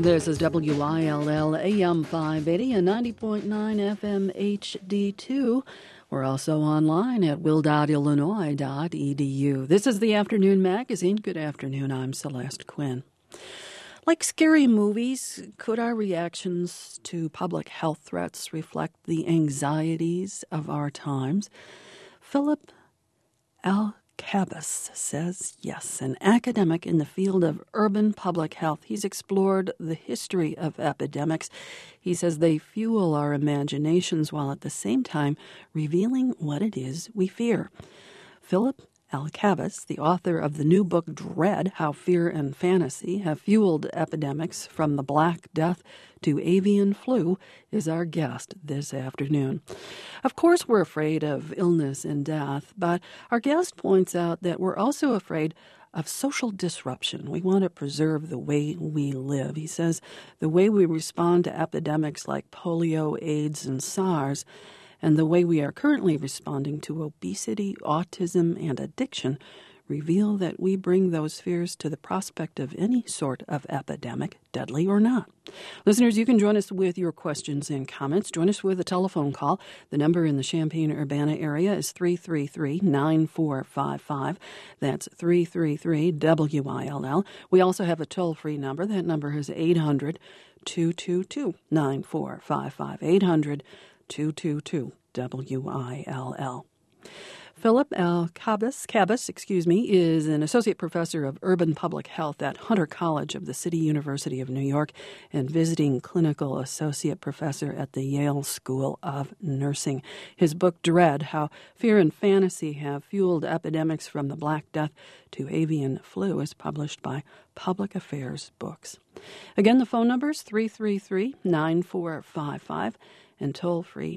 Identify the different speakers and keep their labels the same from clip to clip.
Speaker 1: This is WILL AM 580 and 90.9 FM HD2. We're also online at will.illinois.edu. This is the Afternoon Magazine. Good afternoon. I'm Celeste Quinn. Like scary movies, could our reactions to public health threats reflect the anxieties of our times? Philip Alcabas says yes, an academic in the field of urban public health. He's explored the history of epidemics. He says they fuel our imaginations while at the same time revealing what it is we fear. Philip Alcabas, the author of the new book Dread, How Fear and Fantasy Have Fueled Epidemics from the Black Death to Avian Flu, is our guest this afternoon. Of course, we're afraid of illness and death, but our guest points out that we're also afraid of social disruption. We want to preserve the way we live. He says the way we respond to epidemics like polio, AIDS, and SARS, and the way we are currently responding to obesity, autism, and addiction reveal that we bring those fears to the prospect of any sort of epidemic, deadly or not. Listeners, you can join us with your questions and comments. Join us with a telephone call. The number in the Champaign-Urbana area is 333-9455. That's 333-WILL. We also have a toll-free number. That number is 800-222-9455. 800-222-WILL. Philip Alcabas is an associate professor of urban public health at Hunter College of the City University of New York and visiting clinical associate professor at the Yale School of Nursing. His book, Dread, How Fear and Fantasy Have Fueled Epidemics from the Black Death to Avian Flu, is published by Public Affairs Books. Again, the phone number is 333-9455 and toll-free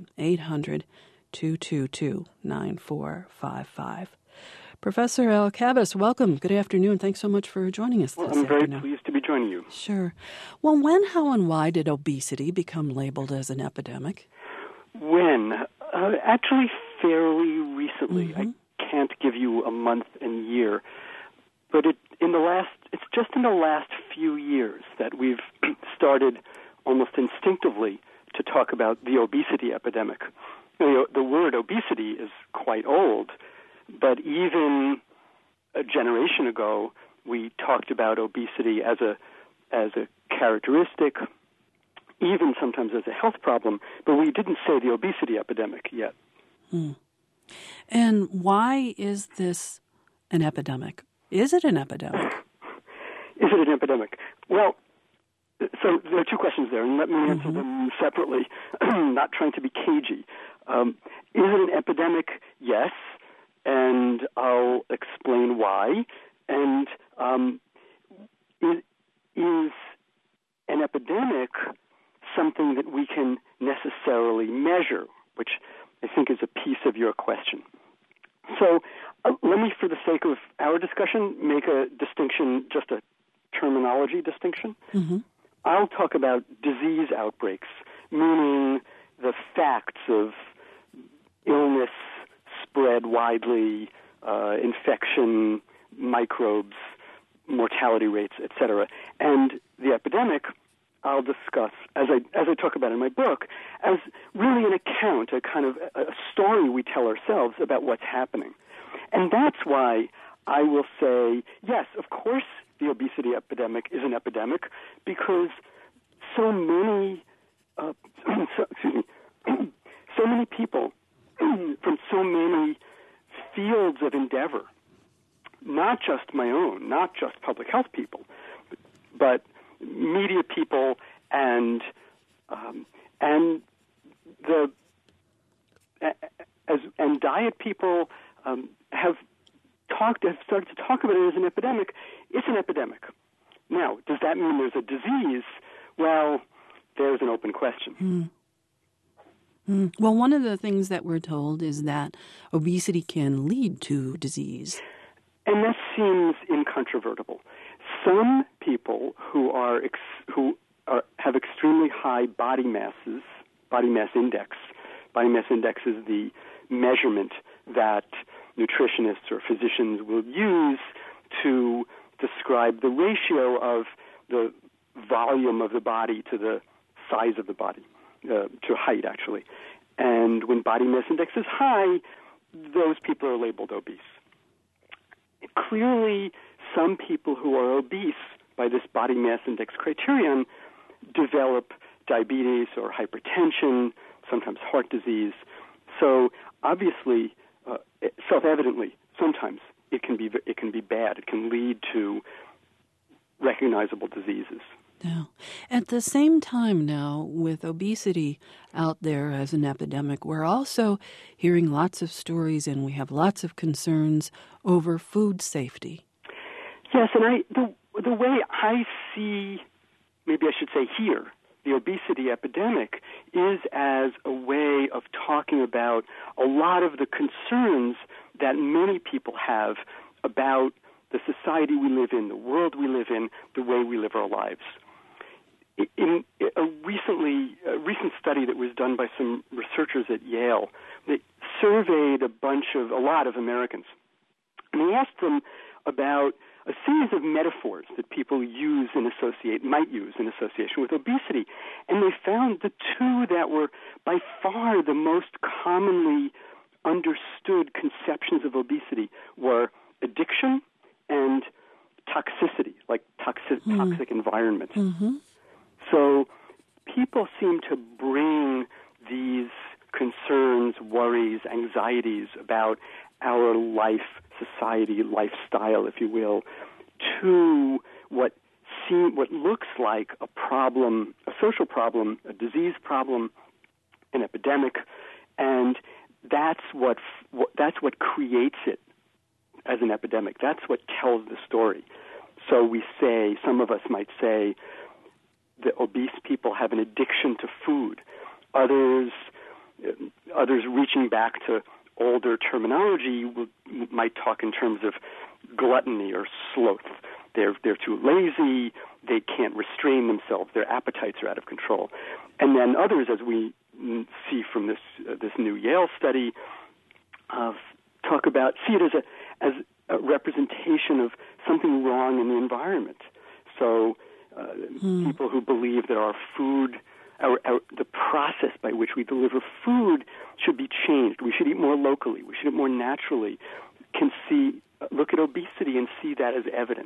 Speaker 1: 800-222-9455. Professor Alcabas, welcome. Good afternoon. Thanks so much for joining us this afternoon.
Speaker 2: I'm very pleased to be joining you.
Speaker 1: Sure. Well, when, how, and why did obesity become labeled as an epidemic?
Speaker 2: When? Actually, fairly recently. I can't give you a month and year, but it's just in the last few years that we've started almost instinctively to talk about the obesity epidemic. The word obesity is quite old, but even a generation ago, we talked about obesity as a characteristic, even sometimes as a health problem, but we didn't say the obesity epidemic yet.
Speaker 1: And why is this an epidemic? Is it an epidemic?
Speaker 2: Is it an epidemic? Well, so there are two questions there, and let me answer them separately, not trying to be cagey. Is it an epidemic? Yes, and I'll explain why. And is an epidemic something that we can necessarily measure, which I think is a piece of your question. So let me, for the sake of our discussion, make a distinction, just a terminology distinction. I'll talk about disease outbreaks, meaning the facts of illness spread widely, infection, microbes, mortality rates, etc. And the epidemic I'll discuss, as I talk about in my book, as really an account, a kind of a story we tell ourselves about what's happening. And that's why I will say, yes, of course, the obesity epidemic is an epidemic because so many people from so many fields of endeavor, not just my own, not just public health people, but media people and diet people have started to talk about it as an epidemic. It's an epidemic. Now, does that mean there's a disease? Well, there's an open question.
Speaker 1: Well, one of the things that we're told is that obesity can lead to disease.
Speaker 2: And that seems incontrovertible. Some people who have extremely high body mass index. Body mass index is the measurement that nutritionists or physicians will use to describe the ratio of the volume of the body to the size of the body, to height, actually. And when body mass index is high, those people are labeled obese. Clearly, some people who are obese by this body mass index criterion develop diabetes or hypertension, sometimes heart disease. So obviously, self-evidently, sometimes it can be bad. It can lead to recognizable diseases.
Speaker 1: Yeah. At the same time now, with obesity out there as an epidemic, we're also hearing lots of stories and we have lots of concerns over food safety.
Speaker 2: Yes, and the way I see, maybe I should say here, the obesity epidemic is as a way of talking about a lot of the concerns that many people have about the society we live in, the world we live in, the way we live our lives. In a recent study that was done by some researchers at Yale, they surveyed a lot of Americans, and they asked them about a series of metaphors that people might use in association with obesity, and they found the two that were by far the most commonly understood conceptions of obesity were addiction and toxicity, like toxic environment.
Speaker 1: Mm-hmm.
Speaker 2: So people seem to bring these concerns, worries, anxieties about our life, society, lifestyle, if you will, to what looks like a problem, a social problem, a disease problem, an epidemic, and that's what creates it as an epidemic. That's what tells the story. So some of us might say, the obese people have an addiction to food. Others reaching back to older terminology might talk in terms of gluttony or sloth. They're too lazy. They can't restrain themselves. Their appetites are out of control. And then others, as we see from this new Yale study, see it as a representation of something wrong in the environment. So people who believe that our food, the process by which we deliver food should be changed. We should eat more locally. We should eat more naturally. Can look at obesity and see that as evidence.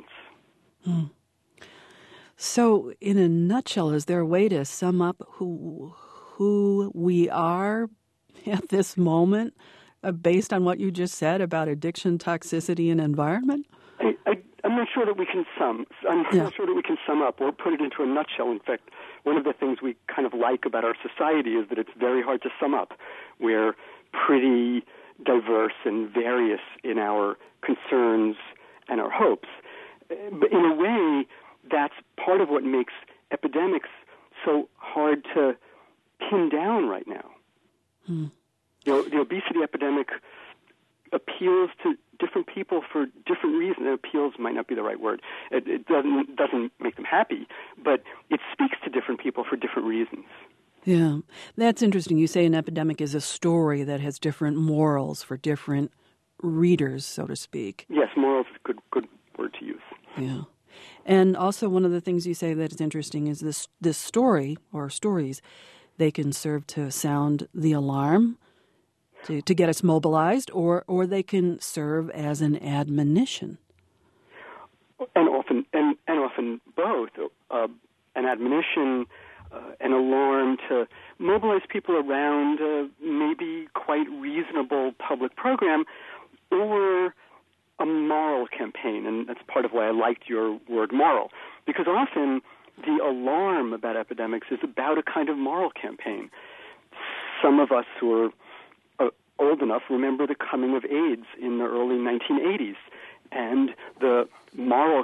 Speaker 1: So, in a nutshell, is there a way to sum up who we are at this moment, based on what you just said about addiction, toxicity, and environment?
Speaker 2: I'm not sure that we can not sure that we can sum up or put it into a nutshell. In fact, one of the things we kind of like about our society is that it's very hard to sum up. We're pretty diverse and various in our concerns and our hopes. But in a way, that's part of what makes epidemics so hard to pin down right now. The obesity epidemic appeals to different people for different reasons. Appeals might not be the right word. It doesn't make them happy, but it speaks to different people for different reasons.
Speaker 1: Yeah, that's interesting. You say an epidemic is a story that has different morals for different readers, so to speak.
Speaker 2: Yes, morals is a good word to use.
Speaker 1: Yeah. And also one of the things you say that is interesting is this story or stories, they can serve to sound the alarm, to get us mobilized, or they can serve as an admonition.
Speaker 2: And often both. An admonition, an alarm to mobilize people around a maybe quite reasonable public program, or a moral campaign. And that's part of why I liked your word moral, because often the alarm about epidemics is about a kind of moral campaign. Some of us who are old enough remember the coming of AIDS in the early 1980s and the moral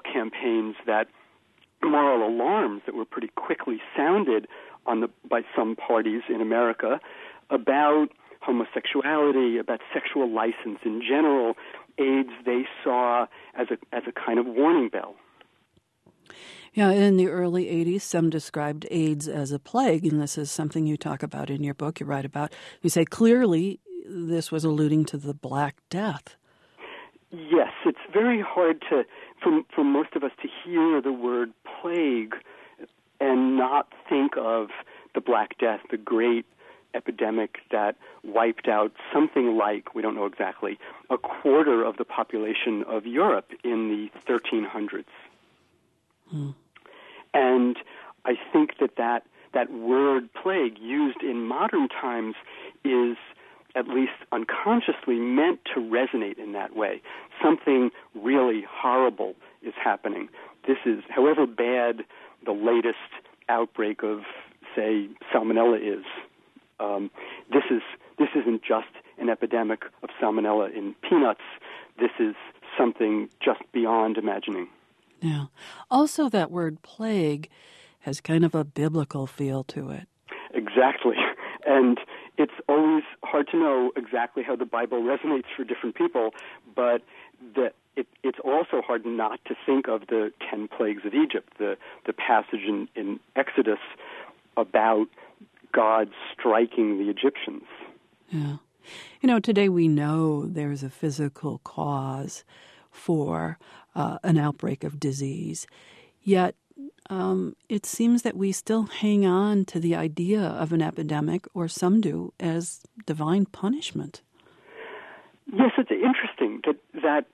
Speaker 2: alarms that were pretty quickly sounded by some parties in America about homosexuality, about sexual license in general. AIDS they saw as a kind of warning bell.
Speaker 1: Yeah, in the early 80s, some described AIDS as a plague, and this is something you talk about in your book, you write about. You say clearly this was alluding to the Black Death.
Speaker 2: Yes, it's very hard for most of us to hear the word plague and not think of the Black Death, the great epidemic that wiped out something like, we don't know exactly, a quarter of the population of Europe in the 1300s. And I think that word plague used in modern times is at least unconsciously meant to resonate in that way. Something really horrible is happening. This is, however bad the latest outbreak of, say, salmonella is, this isn't just an epidemic of salmonella in peanuts. This is something just beyond imagining.
Speaker 1: Yeah. Also, that word plague has kind of a biblical feel to it.
Speaker 2: Exactly. And it's always hard to know exactly how the Bible resonates for different people, but it's also hard not to think of the 10 plagues of Egypt, the passage in Exodus about God striking the Egyptians.
Speaker 1: Yeah. You know, today we know there's a physical cause for an outbreak of disease, yet it seems that we still hang on to the idea of an epidemic, or some do, as divine punishment.
Speaker 2: Yes, it's interesting that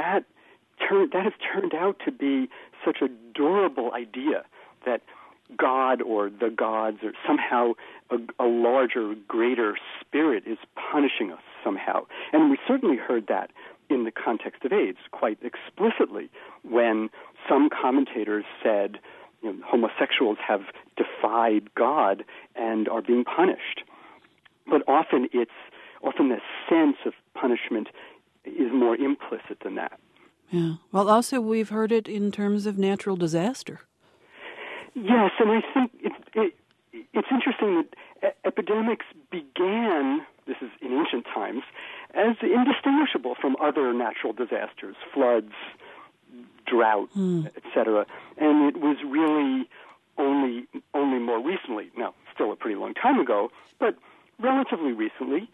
Speaker 2: has turned out to be such a durable idea that God or the gods or somehow a larger, greater spirit is punishing us somehow. And we certainly heard that in the context of AIDS quite explicitly when some commentators said, homosexuals have defied God and are being punished. But often the sense of punishment is more implicit than that.
Speaker 1: Yeah. Well, also we've heard it in terms of natural disaster.
Speaker 2: Yes, and I think it's interesting that epidemics began, this is in ancient times, as indistinguishable from other natural disasters, floods, drought, etc. And it was really only more recently, now still a pretty long time ago, but relatively recently,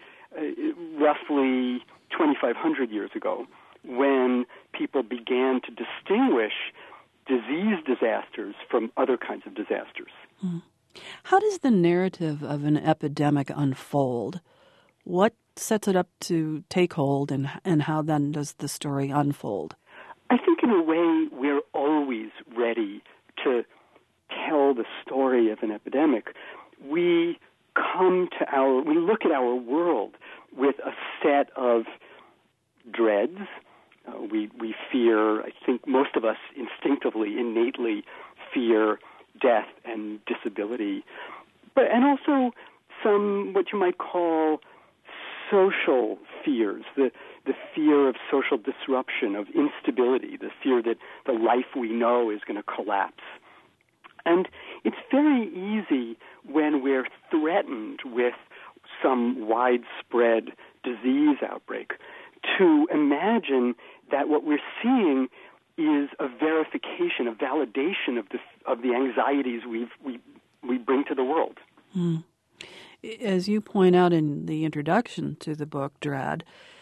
Speaker 2: roughly 2,500 years ago, when people began to distinguish disease disasters from other kinds of disasters.
Speaker 1: How does the narrative of an epidemic unfold? What sets it up to take hold, and how then does the story unfold?
Speaker 2: I think in a way we're always ready to tell the story of an epidemic. We look at our world with a set of dreads. We fear, I think most of us instinctively, innately fear death and disability, and also some what you might call social fears, the fear of social disruption, of instability, the fear that the life we know is going to collapse. And it's very easy when we're threatened with some widespread disease outbreak to imagine that what we're seeing is a verification, a validation of the anxieties we bring to the world.
Speaker 1: As you point out in the introduction to the book, Dread,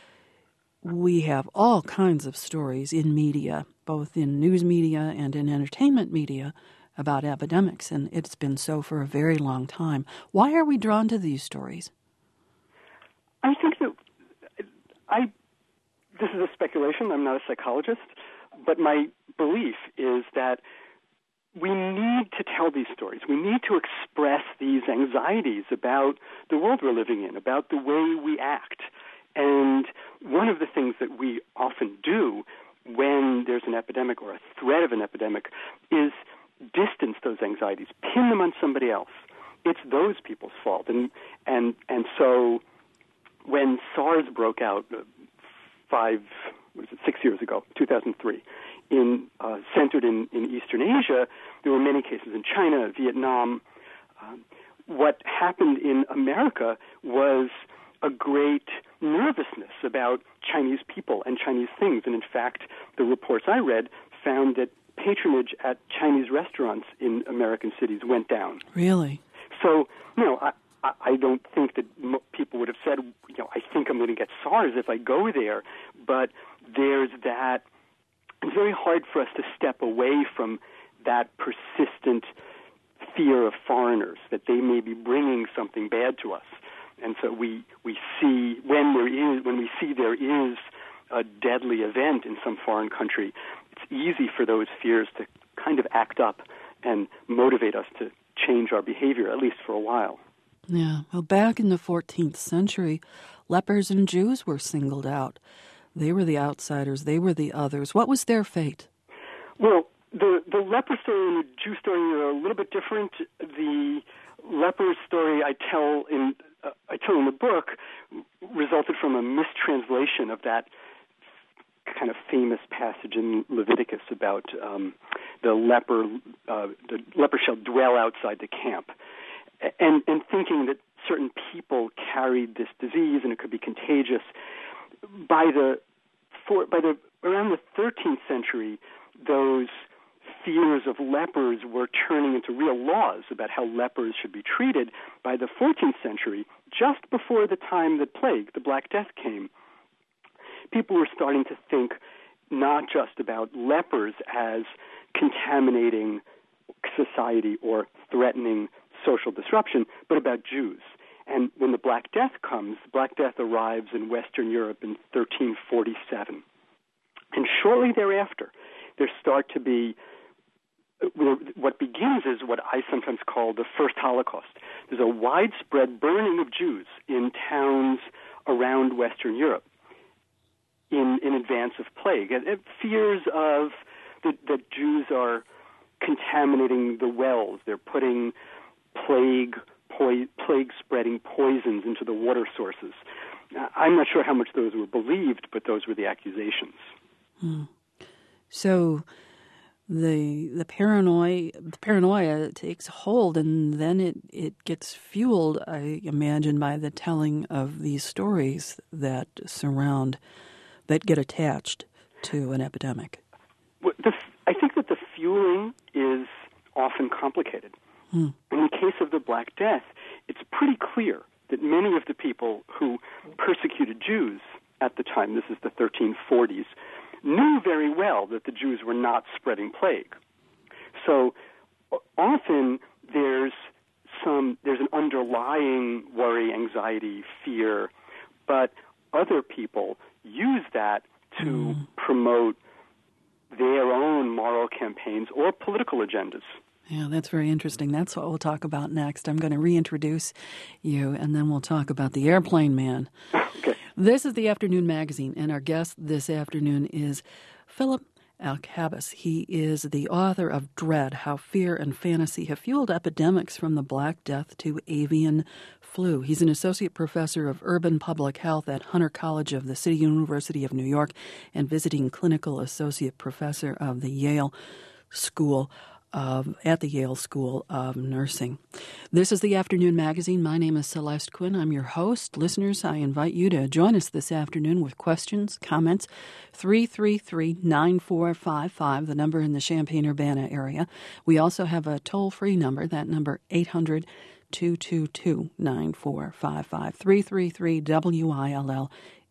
Speaker 1: we have all kinds of stories in media, both in news media and in entertainment media, about epidemics, and it's been so for a very long time. Why are we drawn to these stories?
Speaker 2: I think that this is a speculation. I'm not a psychologist, but my belief is that we need to tell these stories. We need to express these anxieties about the world we're living in, about the way we act. And one of the things that we often do when there's an epidemic or a threat of an epidemic is distance those anxieties, pin them on somebody else. It's those people's fault. And so when SARS broke out 6 years ago, 2003, centered in Eastern Asia, there were many cases in China, Vietnam. What happened in America was a great nervousness about Chinese people and Chinese things. And in fact, the reports I read found that patronage at Chinese restaurants in American cities went down.
Speaker 1: Really?
Speaker 2: So, I don't think that people would have said, I think I'm going to get SARS if I go there. But there's that. It's very hard for us to step away from that persistent fear of foreigners, that they may be bringing something bad to us. And so we see when we see there is a deadly event in some foreign country, it's easy for those fears to kind of act up and motivate us to change our behavior, at least for a while.
Speaker 1: Yeah. Well, back in the 14th century, lepers and Jews were singled out. They were the outsiders. They were the others. What was their fate?
Speaker 2: Well, the leper story and the Jew story are a little bit different. The leper story I tell in the book resulted from a mistranslation of that kind of famous passage in Leviticus about the leper shall dwell outside the camp, and thinking that certain people carried this disease and it could be contagious. By around the 13th century, those fears of lepers were turning into real laws about how lepers should be treated. By the 14th century, just before the time that plague, the Black Death, came, people were starting to think not just about lepers as contaminating society or threatening social disruption, but about Jews. And when the Black Death comes, Black Death arrives in Western Europe in 1347. And shortly thereafter, there start to be what begins is what I sometimes call the first Holocaust. There's a widespread burning of Jews in towns around Western Europe in advance of plague. And fears of that Jews are contaminating the wells. They're putting plague-spreading poisons into the water sources. I'm not sure how much those were believed, but those were the accusations.
Speaker 1: So the paranoia takes hold, and then it gets fueled, I imagine, by the telling of these stories that get attached to an epidemic.
Speaker 2: I think that the fueling is often complicated. In the case of the Black Death, it's pretty clear that many of the people who persecuted Jews at the time, this is the 1340s, knew very well that the Jews were not spreading plague. So often there's an underlying worry, anxiety, fear, but other people use that to promote their own moral campaigns or political agendas.
Speaker 1: Yeah, that's very interesting. That's what we'll talk about next. I'm going to reintroduce you, and then we'll talk about the Airplane Man.
Speaker 2: Okay.
Speaker 1: This is the Afternoon Magazine, and our guest this afternoon is Philip Alkabis. He is the author of Dread, How Fear and Fantasy Have Fueled Epidemics from the Black Death to Avian Flu. He's an associate professor of urban public health at Hunter College of the City University of New York and visiting clinical associate professor of the Yale School at the Yale School of Nursing. This is the Afternoon Magazine. My name is Celeste Quinn. I'm your host. Listeners, I invite you to join us this afternoon with questions, comments, 333-9455, the number in the Champaign-Urbana area. We also have a toll-free number, that number 800-222-9455, 333-WILL,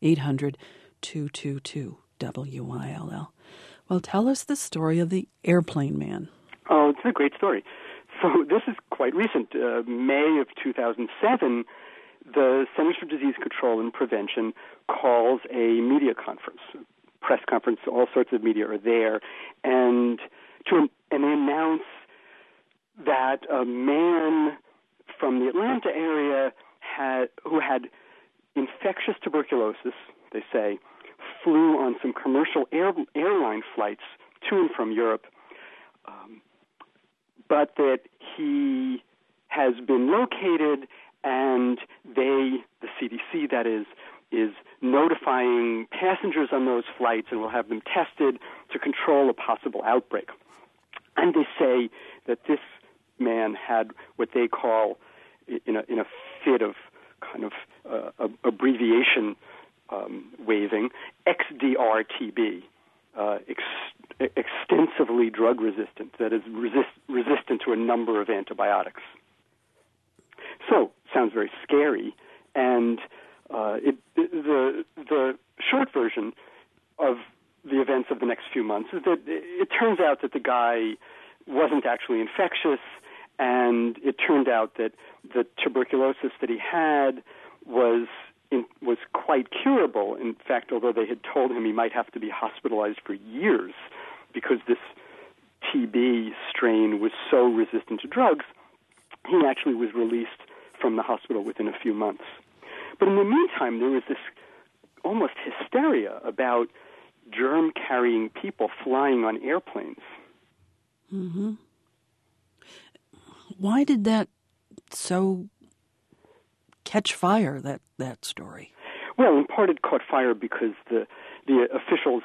Speaker 1: 800-222-WILL. Well, tell us the story of the Airplane Man.
Speaker 2: Oh, it's a great story. So this is quite recent. May of 2007, the Centers for Disease Control and Prevention calls a media conference, press conference. All sorts of media are there, and they announce that a man from the Atlanta area who had infectious tuberculosis, they say, flew on some commercial airline flights to and from Europe, but that he has been located, and the CDC, that is notifying passengers on those flights and will have them tested to control a possible outbreak. And they say that this man had what they call, in a fit of kind of abbreviation waving, XDR-TB, extensively drug resistant, that is resistant to a number of antibiotics. So, sounds very scary, and the short version of the events of the next few months is that it turns out that the guy wasn't actually infectious, And it turned out that the tuberculosis that he had was quite curable. In fact, although they had told him he might have to be hospitalized for years because this TB strain was so resistant to drugs, he actually was released from the hospital within a few months. But in the meantime, there was this almost hysteria about germ-carrying people flying on airplanes.
Speaker 1: Mm-hmm. Why did that so catch fire, that story?
Speaker 2: Well, in part it caught fire because the officials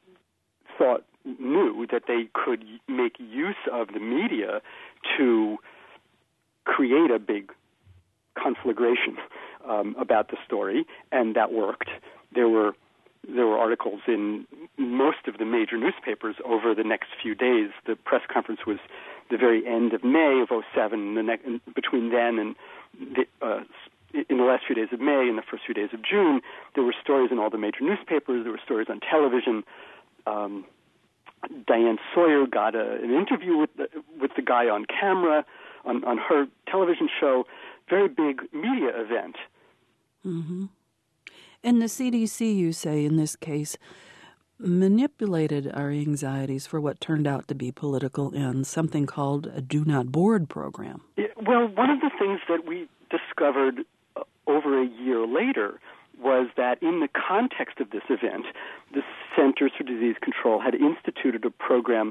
Speaker 2: knew that they could make use of the media to create a big conflagration about the story, and that worked. There were articles in most of the major newspapers over the next few days. The press conference was the very end of May of 2007. Between then and in the last few days of May and the first few days of June, there were stories in all the major newspapers. There were stories on television. Diane Sawyer got an interview with the guy on camera on her television show. Very big media event.
Speaker 1: Mm-hmm. And the CDC, you say, in this case, manipulated our anxieties for what turned out to be political ends, something called a Do Not Board program.
Speaker 2: Yeah, well, one of the things that we discovered over a year later was that in the context of this event, the Centers for Disease Control had instituted a program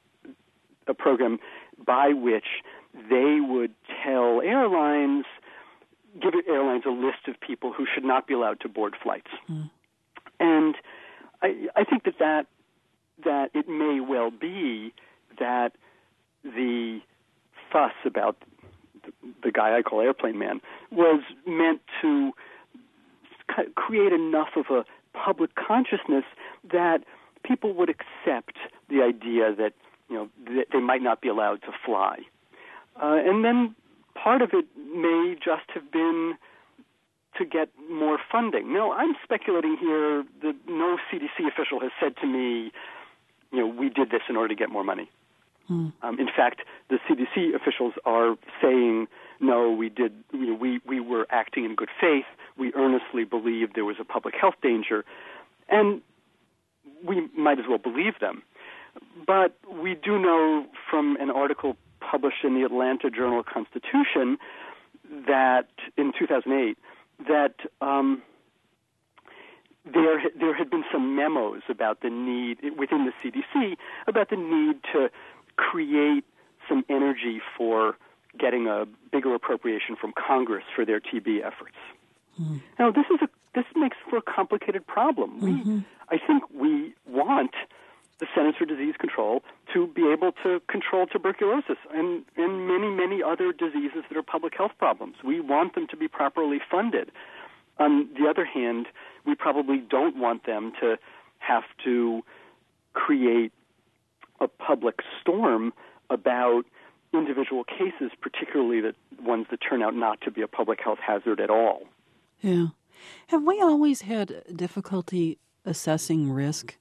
Speaker 2: by which they would tell airlines, give airlines a list of people who should not be allowed to board flights. Mm. And I think that it may well be that the fuss about the guy I call Airplane Man was meant to create enough of a public consciousness that people would accept the idea that, that they might not be allowed to fly. And then part of it may just have been to get more funding. Now, I'm speculating here that no CDC official has said to me, we did this in order to get more money. Mm. In fact, the CDC officials are saying, no, we did. We were acting in good faith. We earnestly believed there was a public health danger, and we might as well believe them. But we do know from an article published in the Atlanta Journal-Constitution that in 2008 that there had been some memos about the need within the CDC about the need to create some energy for getting a bigger appropriation from Congress for their TB efforts. Mm. Now, this makes for a complicated problem. Mm-hmm. I think we want the Centers for Disease Control to be able to control tuberculosis and many, many other diseases that are public health problems. We want them to be properly funded. On the other hand, we probably don't want them to have to create a public storm about individual cases, particularly the ones that turn out not to be a public health hazard at all.
Speaker 1: Yeah. Have we always had difficulty assessing risk?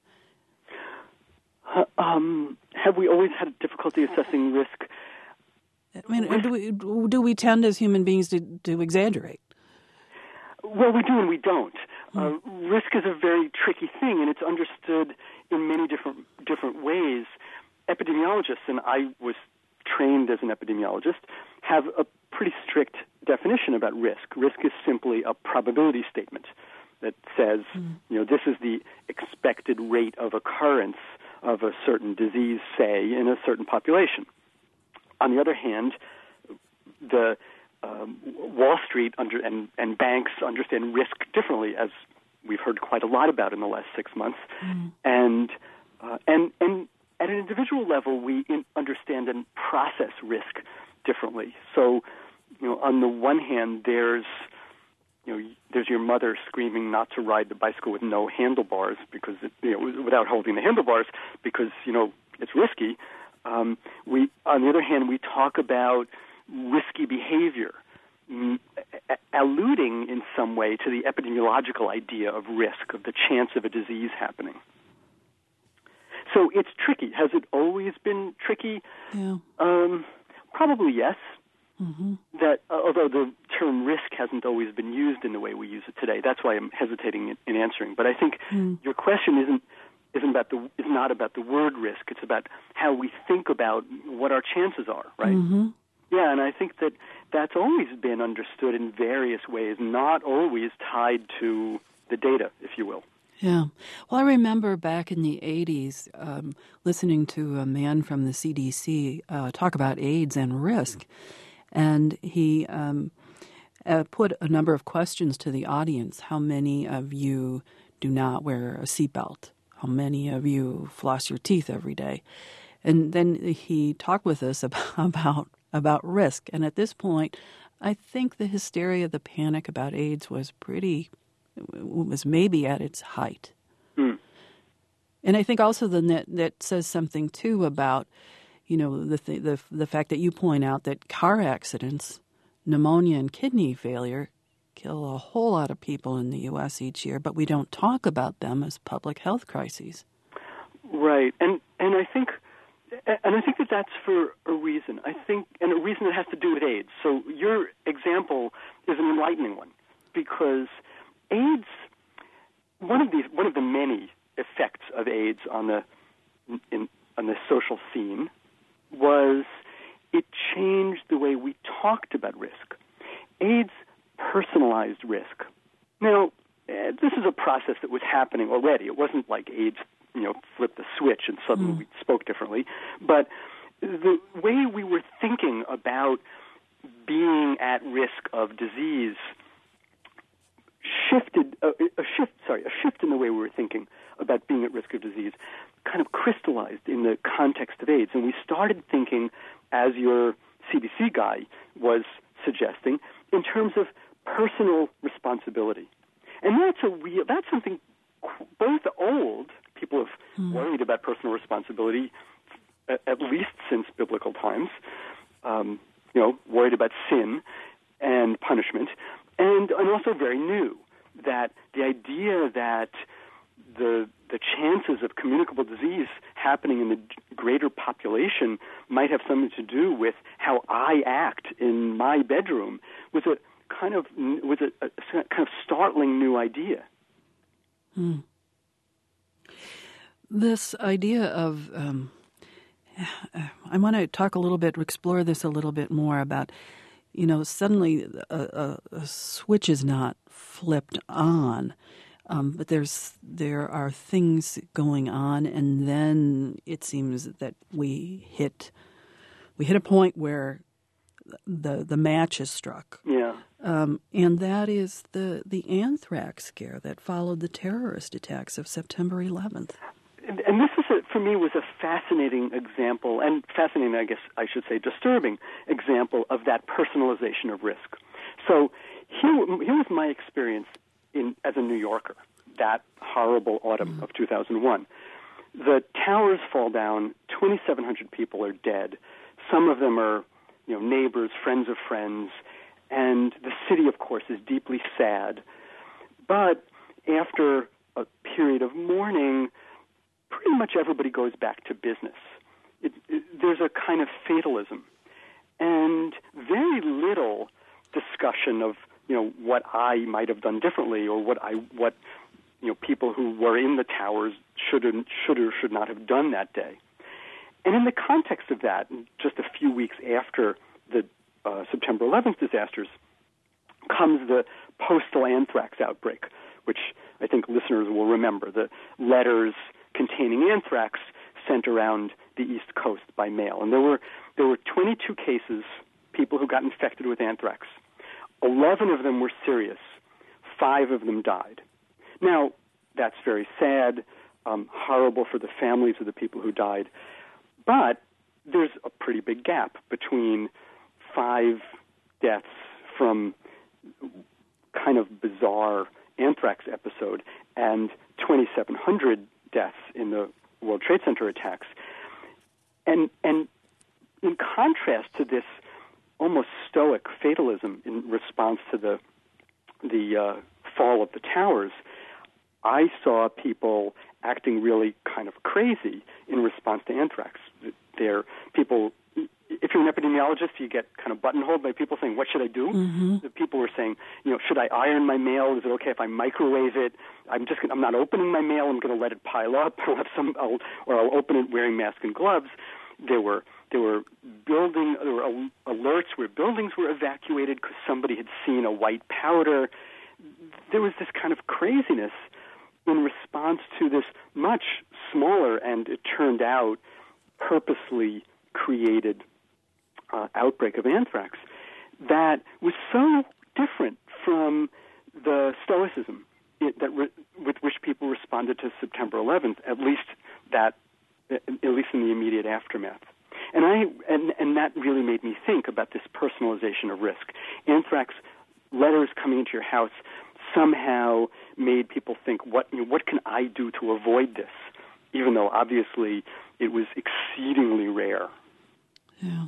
Speaker 2: Have we always had difficulty assessing risk?
Speaker 1: I mean, do we tend as human beings to exaggerate?
Speaker 2: Well, we do and we don't. Risk is a very tricky thing, and it's understood in many different ways. Epidemiologists, and I was trained as an epidemiologist, have a pretty strict definition about risk. Risk is simply a probability statement that says, this is the expected rate of occurrence of a certain disease, say, in a certain population. On the other hand, the Wall Street and banks understand risk differently, as we've heard quite a lot about in the last 6 months. Mm. And at an individual level, we understand and process risk differently. So, on the one hand, there's your mother screaming not to ride the bicycle with no handlebars because without holding the handlebars because it's risky. On the other hand, we talk about risky behavior, alluding in some way to the epidemiological idea of risk, of the chance of a disease happening. So it's tricky. Has it always been tricky?
Speaker 1: Yeah.
Speaker 2: Probably yes.
Speaker 1: Mm-hmm.
Speaker 2: That although the term risk hasn't always been used in the way we use it today, that's why I'm hesitating in answering. But I think your question is not about the word risk. It's about how we think about what our chances are, right?
Speaker 1: Mm-hmm.
Speaker 2: Yeah, and I think that that's always been understood in various ways, not always tied to the data, if you will.
Speaker 1: Yeah. Well, I remember back in the 80s listening to a man from the CDC talk about AIDS and risk. And he put a number of questions to the audience. How many of you do not wear a seatbelt? How many of you floss your teeth every day? And then he talked with us about risk. And at this point, I think the hysteria, the panic about AIDS was maybe at its height.
Speaker 2: Mm.
Speaker 1: And I think also that says something too about, the fact that you point out that car accidents, pneumonia and kidney failure kill a whole lot of people in the U.S. each year, but we don't talk about them as public health crises.
Speaker 2: Right, and I think that that's for a reason. I think, and a reason that has to do with AIDS. So your example is an enlightening one, because AIDS, one of the many effects of AIDS on the social scene was it changed the way we talked about risk. AIDS personalized risk. Now, this is a process that was happening already. It wasn't like AIDS, flipped the switch and suddenly we spoke differently. But the way we were thinking about being at risk of disease shifted. A shift in the way we were thinking about being at risk of disease kind of crystallized in the context of AIDS. And we started thinking, as your CDC guy was suggesting, in terms of personal responsibility. And that's something both old people have worried about personal responsibility, at least since biblical times, worried about sin and punishment, and also very new, that the idea that the chances of communicable disease happening in the greater population might have something to do with how I act in my bedroom was a kind of startling new idea.
Speaker 1: This idea of I want to explore this a little bit more about, suddenly a switch is not flipped on. But there are things going on, and then it seems that we hit a point where the match is struck.
Speaker 2: Yeah.
Speaker 1: And that is the anthrax scare that followed the terrorist attacks of September 11th.
Speaker 2: And this for me, was a fascinating example, and fascinating, I guess I should say, disturbing example of that personalization of risk. So here was my experience as a New Yorker, that horrible autumn of 2001. The towers fall down, 2,700 people are dead. Some of them are, neighbors, friends of friends, and the city, of course, is deeply sad. But after a period of mourning, pretty much everybody goes back to business. There's a kind of fatalism, and very little discussion of what I might have done differently, or what people who were in the towers should or should not have done that day. And in the context of that, just a few weeks after the September 11th disasters, comes the postal anthrax outbreak, which I think listeners will remember, the letters containing anthrax sent around the East Coast by mail. And there were 22 cases, people who got infected with anthrax. 11 of them were serious. 5 of them died. Now, that's very sad, horrible for the families of the people who died. But there's a pretty big gap between 5 deaths from kind of bizarre anthrax episode and 2,700 deaths in the World Trade Center attacks. And in contrast to this almost stoic fatalism in response to the fall of the towers, I saw people acting really kind of crazy in response to anthrax. People if you're an epidemiologist, you get kind of buttonholed by people saying, what should I do?
Speaker 1: Mm-hmm.
Speaker 2: The people were saying, should I iron my mail? Is it okay if I microwave it? I'm not opening my mail. I'm going to let it pile up. I'll open it wearing mask and gloves. There were alerts where buildings were evacuated because somebody had seen a white powder. There was this kind of craziness in response to this much smaller and, it turned out, purposely created outbreak of anthrax that was so different from the stoicism with which people responded to September 11th, at least in the immediate aftermath. And that really made me think about this personalization of risk. Anthrax letters coming into your house somehow made people think, what can I do to avoid this? Even though obviously it was exceedingly rare.
Speaker 1: Yeah.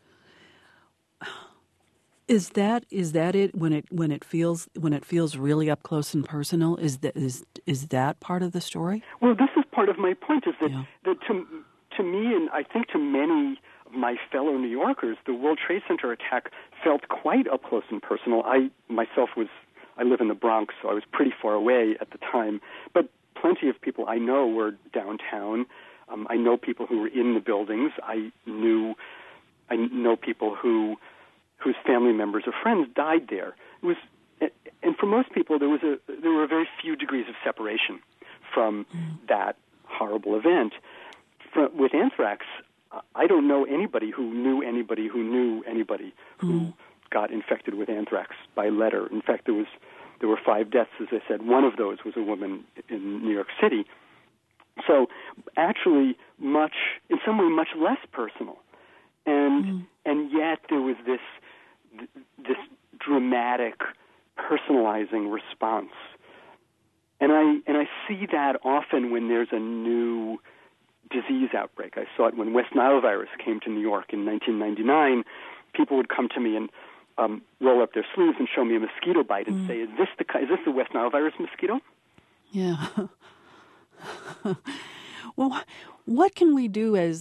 Speaker 1: Is that it when it feels really up close and personal? Is that part of the story?
Speaker 2: Well, this is part of my point. Is that to me, and I think to many of my fellow New Yorkers, the World Trade Center attack felt quite up close and personal. I live in the Bronx, so I was pretty far away at the time, but plenty of people I know were downtown. I know people who were in the buildings. I know people whose family members or friends died there. And for most people, there were very few degrees of separation from that horrible event. With anthrax, I don't know anybody who knew anybody who knew anybody who got infected with anthrax by letter. In fact, there were 5 deaths, as I said. One of those was a woman in New York City. So actually in some way, much less personal. And yet there was this dramatic personalizing response. And I see that often when there's a new disease outbreak. I saw it when West Nile virus came to New York in 1999. People would come to me and roll up their sleeves and show me a mosquito bite and say, "Is this the West Nile virus mosquito?"
Speaker 1: Yeah. Well, what can we do as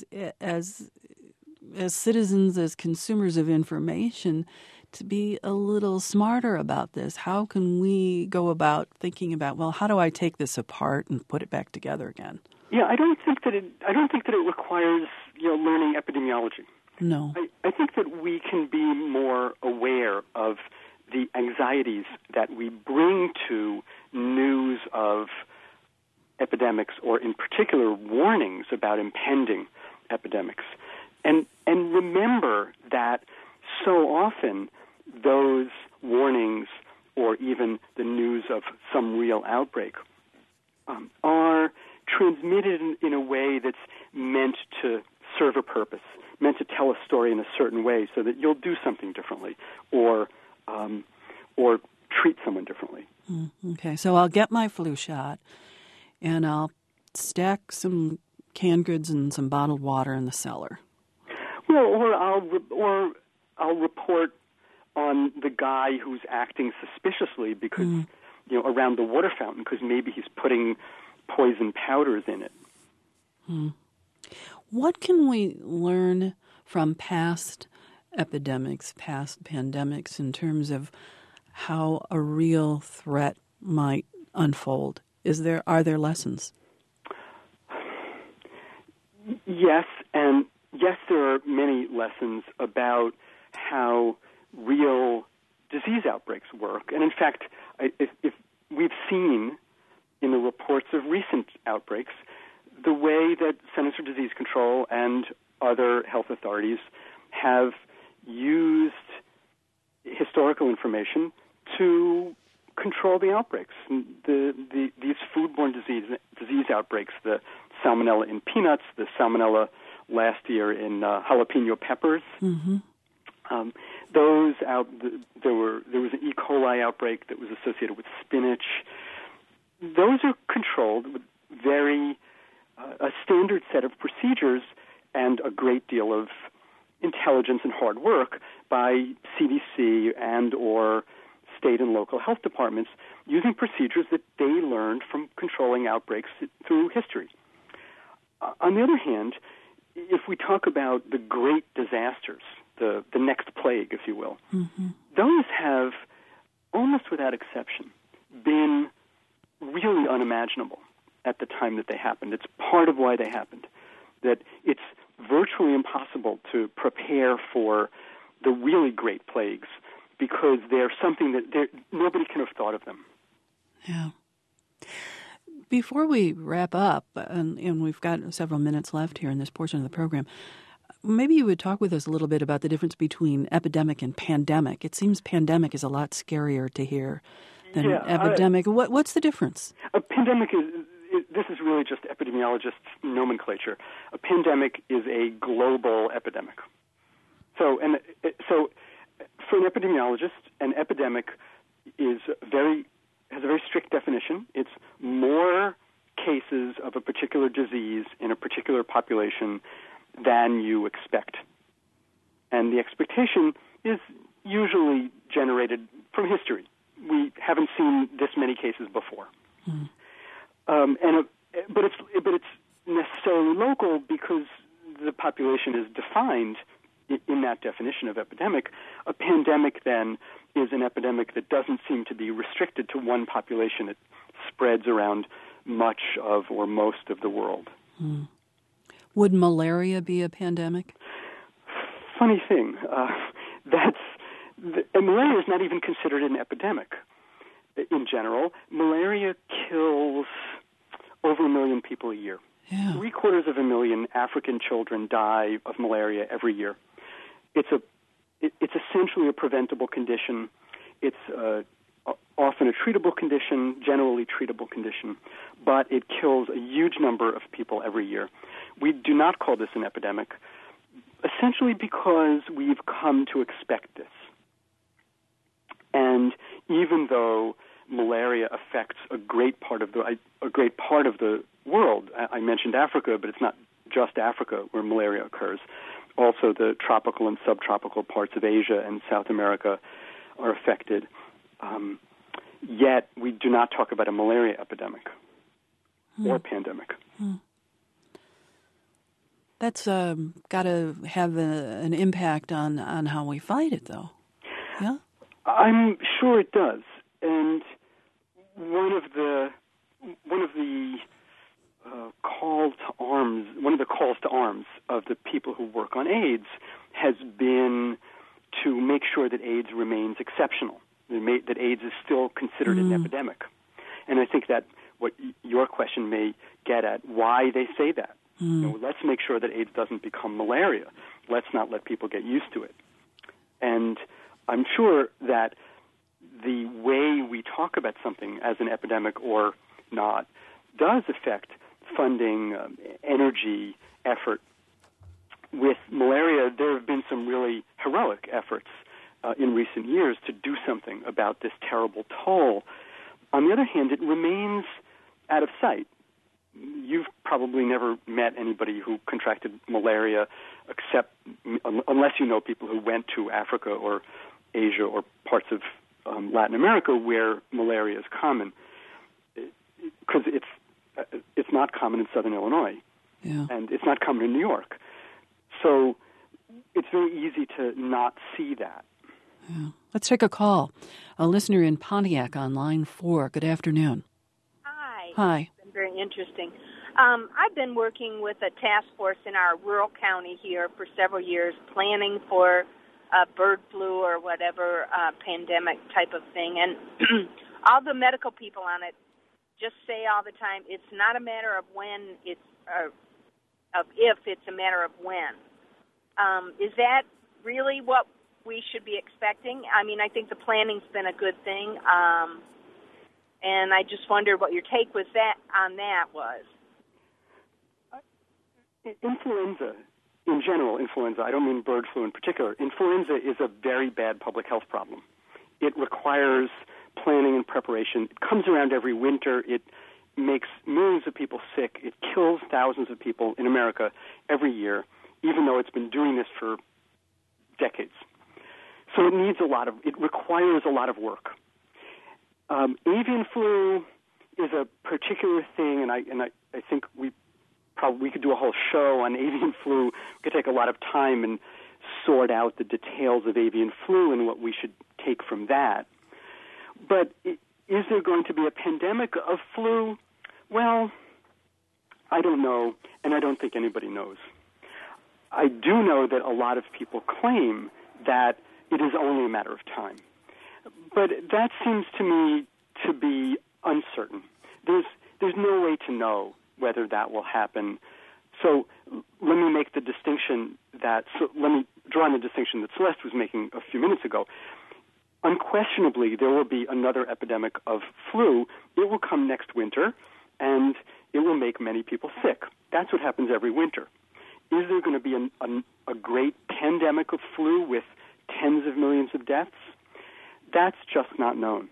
Speaker 1: citizens, as consumers of information, to be a little smarter about this? How can we go about thinking about, well, how do I take this apart and put it back together again?
Speaker 2: Yeah, I don't think that it requires learning epidemiology.
Speaker 1: No.
Speaker 2: I think that we can be more aware of the anxieties that we bring to news of epidemics, or in particular warnings about impending epidemics. And remember that so often those warnings, or even the news of some real outbreak, are transmitted in a way that's meant to serve a purpose, meant to tell a story in a certain way so that you'll do something differently or treat someone differently.
Speaker 1: Okay, so I'll get my flu shot and I'll stack some canned goods and some bottled water in the cellar.
Speaker 2: Well, or I'll report on the guy who's acting suspiciously because around the water fountain, because maybe he's putting poison powders in it.
Speaker 1: What can we learn from past epidemics, past pandemics, in terms of how a real threat might unfold? Are there lessons?
Speaker 2: Yes, and yes, there are many lessons about how real disease outbreaks work. And in fact, if we've seen in the reports of recent outbreaks the way that Centers for Disease Control and other health authorities have used historical information to control the outbreaks. These foodborne disease outbreaks, the salmonella in peanuts, the salmonella last year in jalapeno peppers. There was an E. coli outbreak that was associated with spinach. Those are controlled with a standard set of procedures and a great deal of intelligence and hard work by CDC and or state and local health departments using procedures that they learned from controlling outbreaks through history. On the other hand, if we talk about the great disasters, the next plague, if you will, those have, almost without exception, been really unimaginable at the time that they happened. It's part of why they happened, that it's virtually impossible to prepare for the really great plagues because they're something that nobody can have thought of them.
Speaker 1: Yeah. Before we wrap up, and we've got several minutes left here in this portion of the program, maybe you would talk with us a little bit about the difference between epidemic and pandemic. It seems pandemic is a lot scarier to hear than epidemic. What's the difference?
Speaker 2: A pandemic this is really just epidemiologists' nomenclature. A pandemic is a global epidemic. So for an epidemiologist, an epidemic has a very strict definition. It's more cases of a particular disease in a particular population than you expect. And the expectation is usually generated from history. We haven't seen this many cases before. But it's necessarily local because the population is defined in that definition of epidemic. A pandemic, then, is an epidemic that doesn't seem to be restricted to one population. It spreads around much of or most of the world.
Speaker 1: Would malaria be a pandemic?
Speaker 2: Funny thing, malaria is not even considered an epidemic. In general, malaria kills over 1 million people a year.
Speaker 1: Yeah.
Speaker 2: 750,000 African children die of malaria every year. It's essentially a preventable condition. It's often a treatable condition, generally treatable condition, but it kills a huge number of people every year. We do not call this an epidemic, essentially because we've come to expect this. And even though malaria affects a great part of the world, I mentioned Africa, but it's not just Africa where malaria occurs. Also, the tropical and subtropical parts of Asia and South America are affected. Yet, we do not talk about a malaria epidemic or pandemic.
Speaker 1: That's got to have an impact on how we fight it, though. Yeah?
Speaker 2: I'm sure it does. And one of the calls to arms of the people who work on AIDS has been to make sure that AIDS remains exceptional, that AIDS is still considered an epidemic. And I think that what your question may get at, why they say that. Let's make sure that AIDS doesn't become malaria. Let's not let people get used to it. And I'm sure that the way we talk about something as an epidemic or not does affect funding, energy, effort. With malaria, there have been some really heroic efforts in recent years to do something about this terrible toll. On the other hand, it remains out of sight. You've probably never met anybody who contracted malaria unless you know people who went to Africa or Asia or parts of Latin America where malaria is common, because it's not common in southern Illinois, and it's not common in New York. So it's very easy to not see that.
Speaker 1: Yeah. Let's take a call. A listener in Pontiac on line 4. Good afternoon. Hi.
Speaker 3: It's been very interesting. I've been working with a task force in our rural county here for several years, planning for bird flu or whatever pandemic type of thing. And all the medical people on it just say all the time, it's not a matter of when, it's of if, it's a matter of when. Is that really what we should be expecting? I mean, I think the planning's been a good thing. And I just wondered what your take was on that was.
Speaker 2: Influenza, in general, I don't mean bird flu in particular. Influenza is a very bad public health problem. It requires planning and preparation. It comes around every winter. It makes millions of people sick. It kills thousands of people in America every year, even though it's been doing this for decades. So it requires a lot of work. Avian flu is a particular thing, and I think we we could do a whole show on avian flu. We could take a lot of time and sort out the details of avian flu and what we should take from that. But is there going to be a pandemic of flu? Well, I don't know, and I don't think anybody knows. I do know that a lot of people claim that it is only a matter of time. But that seems to me to be uncertain. There's no way to know whether that will happen. So let me make the distinction let me draw on the distinction that Celeste was making a few minutes ago. Unquestionably, there will be another epidemic of flu. It will come next winter, and it will make many people sick. That's what happens every winter. Is there going to be a great pandemic of flu with tens of millions of deaths? That's just not known.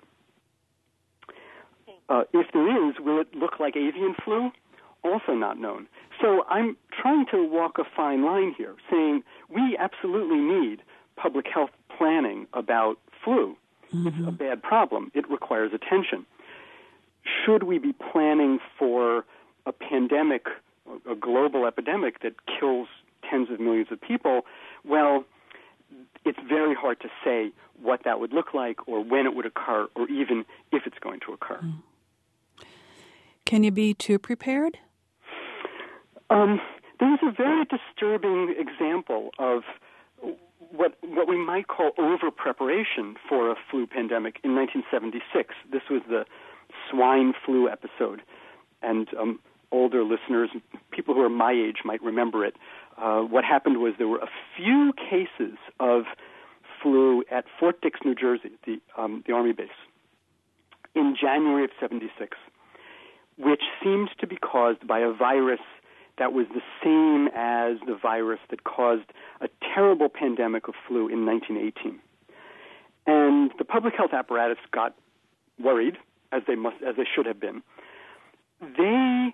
Speaker 2: If there is, will it look like avian flu? Also not known. So I'm trying to walk a fine line here, saying we absolutely need public health planning about flu. Mm-hmm. It's a bad problem. It requires attention. Should we be planning for a pandemic, a global epidemic that kills tens of millions of people? Well, it's very hard to say what that would look like or when it would occur or even if it's going to occur.
Speaker 1: Mm. Can you be too prepared?
Speaker 2: There's a very disturbing example of what we might call over-preparation for a flu pandemic in 1976. This was the swine flu episode, and older listeners, people who are my age might remember it. What happened was there were a few cases of flu at Fort Dix, New Jersey, the Army base, in January of 76, which seemed to be caused by a virus that was the same as the virus that caused a terrible pandemic of flu in 1918. And the public health apparatus got worried, as they should have been. The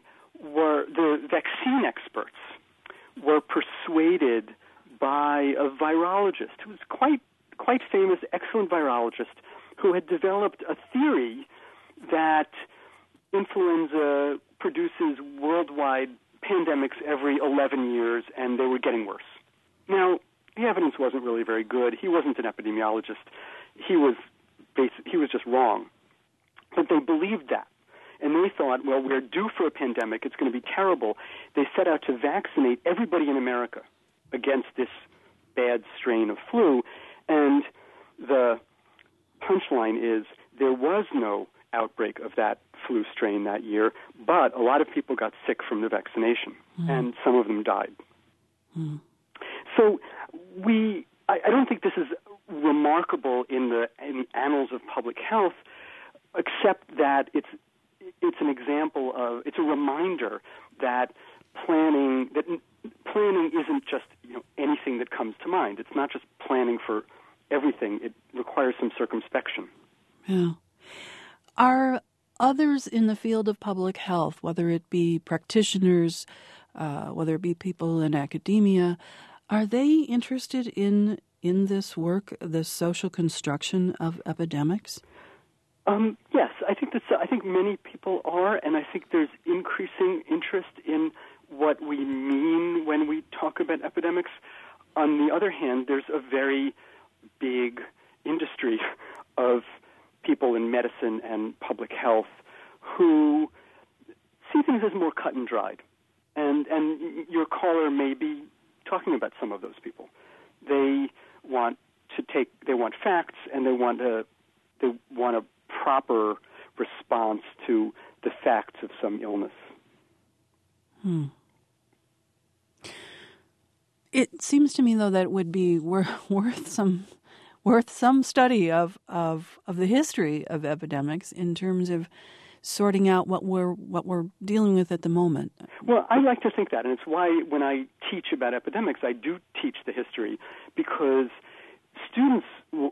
Speaker 2: vaccine experts were persuaded by a virologist who was quite famous, excellent virologist, who had developed a theory that influenza produces worldwide pandemics every 11 years, and they were getting worse. Now, the evidence wasn't really very good. He wasn't an epidemiologist. He was just wrong. But they believed that. And they thought, well, we're due for a pandemic. It's going to be terrible. They set out to vaccinate everybody in America against this bad strain of flu. And the punchline is there was no outbreak of that flu strain that year, but a lot of people got sick from the vaccination, and some of them died. Mm. So I don't think this is remarkable in the annals of public health, except that it's an example of, it's a reminder that planning isn't just anything that comes to mind. It's not just planning for everything. It requires some circumspection.
Speaker 1: Yeah. Are others in the field of public health, whether it be practitioners, whether it be people in academia, are they interested in this work, the social construction of epidemics?
Speaker 2: Yes, I think many people are, and I think there's increasing interest in what we mean when we talk about epidemics. On the other hand, there's a very big industry of people in medicine and public health who see things as more cut and dried. And your caller may be talking about some of those people. They want facts, and they want a proper response to the facts of some illness.
Speaker 1: It seems to me, though, that it would be worth some study of the history of epidemics in terms of sorting out what we're dealing with at the moment.
Speaker 2: Well, I like to think that, and it's why when I teach about epidemics, I do teach the history, because students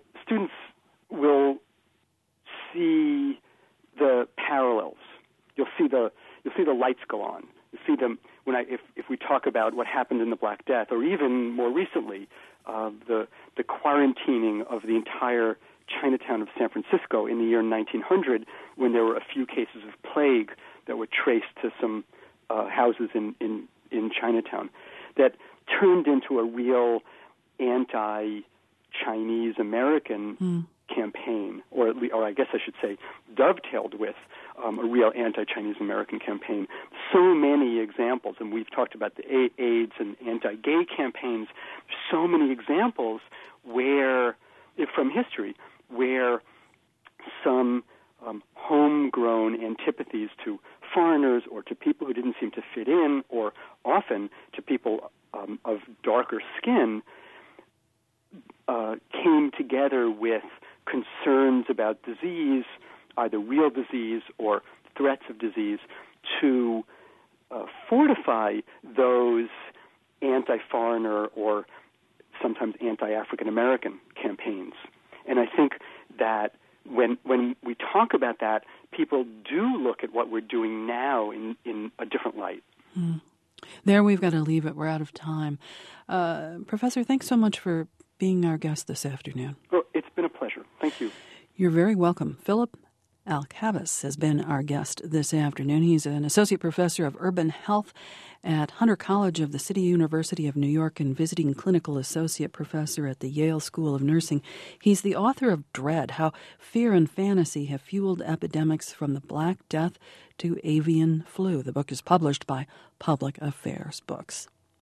Speaker 2: will see the parallels. You'll see the lights go on. You see them if we talk about what happened in the Black Death, or even more recently, the quarantining of the entire Chinatown of San Francisco in the year 1900, when there were a few cases of plague that were traced to some houses in Chinatown that turned into a real anti-Chinese American campaign, or I guess I should say dovetailed with a real anti-Chinese American campaign. So many examples, and we've talked about the AIDS and anti-gay campaigns, so many examples where, from history, where some homegrown antipathies to foreigners or to people who didn't seem to fit in, or often to people of darker skin, came together with concerns about disease, either real disease or threats of disease, to fortify those anti-foreigner or sometimes anti-African American campaigns. And I think that when we talk about that, people do look at what we're doing now in a different light.
Speaker 1: There, we've got to leave it. We're out of time. Professor, thanks so much for being our guest this afternoon.
Speaker 2: Oh, it's been a pleasure. Thank you.
Speaker 1: You're very welcome. Philip Alkabas has been our guest this afternoon. He's an associate professor of urban health at Hunter College of the City University of New York and visiting clinical associate professor at the Yale School of Nursing. He's the author of Dread, How Fear and Fantasy Have Fueled Epidemics from the Black Death to Avian Flu. The book is published by Public Affairs Books.